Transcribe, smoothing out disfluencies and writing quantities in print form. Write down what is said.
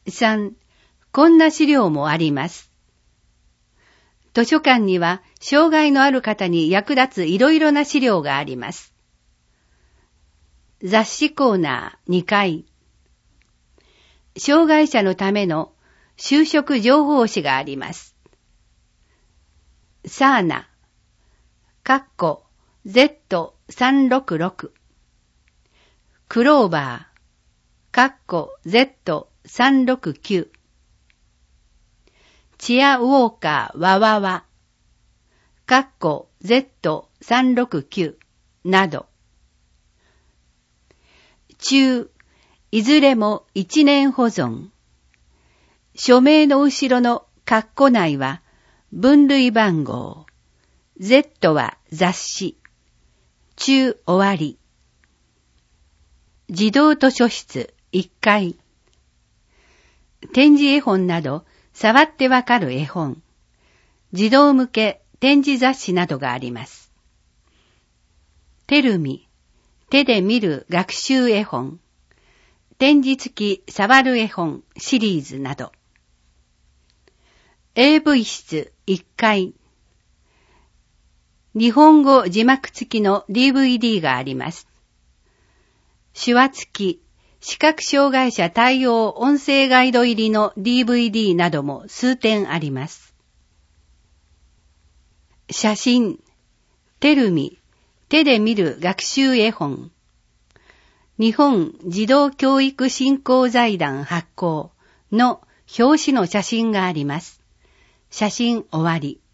3、こんな資料もあります。図書館には障害のある方に役立ついろいろな資料があります。雑誌コーナー2階。障害者のための就職情報誌があります。サーナ、Z366。クローバー、Z369。チアウォーカーわわわ、Z369 など。中、いずれも1年保存。署名の後ろの括弧内は分類番号。Z は雑誌。中終わり。児童図書室1階。点字絵本など触ってわかる絵本。児童向け点字雑誌などがあります。テルミ、手で見る学習絵本。点字付き触る絵本シリーズなど。AV 室1階。日本語字幕付きの DVD があります。手話付き、視覚障害者対応音声ガイド入りの DVD なども数点あります。写真、テルミ、手で見る学習絵本。日本児童教育振興財団発行の表紙の写真があります。写真終わり。